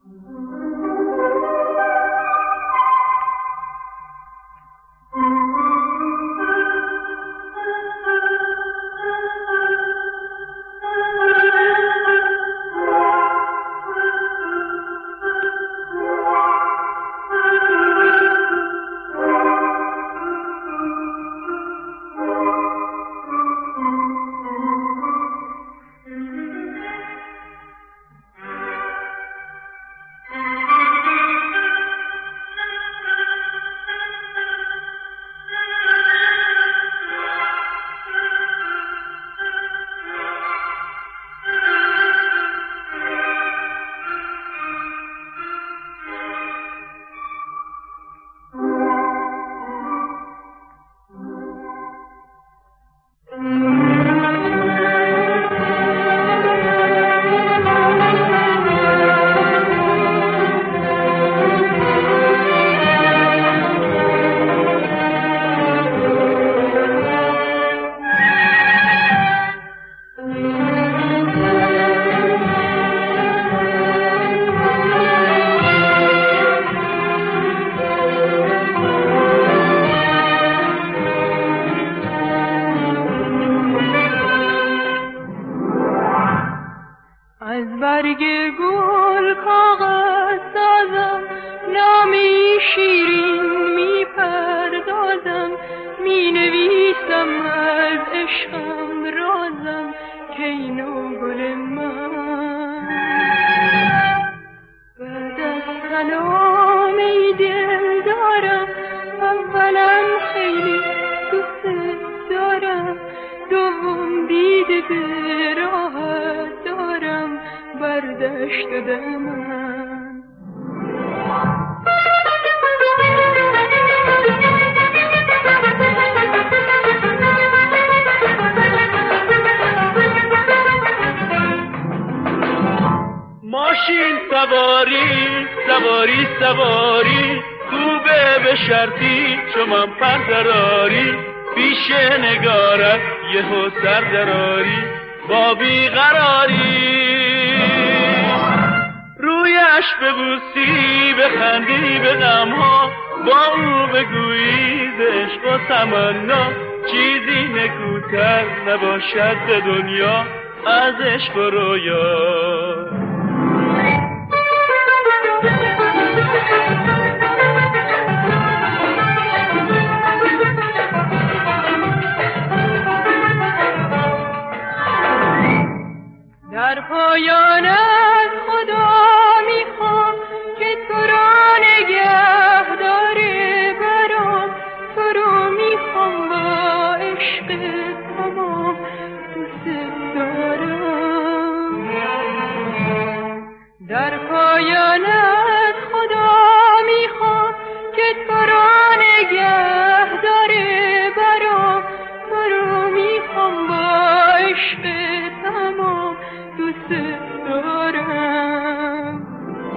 برگ گل کاغذ سازم، نامی شیرین می پردازم، می نویسم از عشقم رازم که اینو گل من. بعد از سلام ای دل دارم، اولا خیلی دوست دارم، دوم دیده به راحت دارم برداشت دمم. ماشین سواری سواری سواری، خوبه به شرطی چون من پردراری، پیش نگارت یهو سردراری با بیقراری، رویش ببوسی بخندی به غمها، با او بگویی ز عشق و تمنا، چیزی نکوتر نباشد به دنیا از عشق و رویا. در پایان از خدا میخوام که تو را نگه داره برام، تو رو میخوام با عشق تمام دوست دارم. در پایان از خدا میخوام که تو را نگه داره برام، تو رو میخوام با عشق تمام دوست دارم.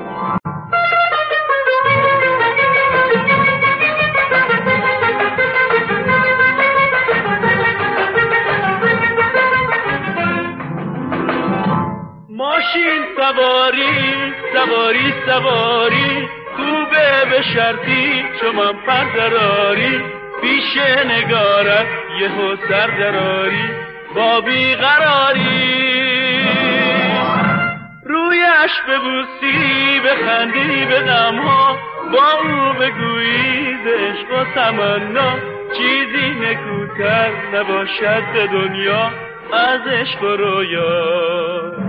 ماشین سواری سواری سواری، خوبه به شرطی چون من پردراری، پیش نگارت یهو سردراری با بیقراری، رویش ببوسی بخندی به غمها، با او بگویی ز عشق و تمنا، چیزی نکوتر نباشد به دنیا از عشق و رویا.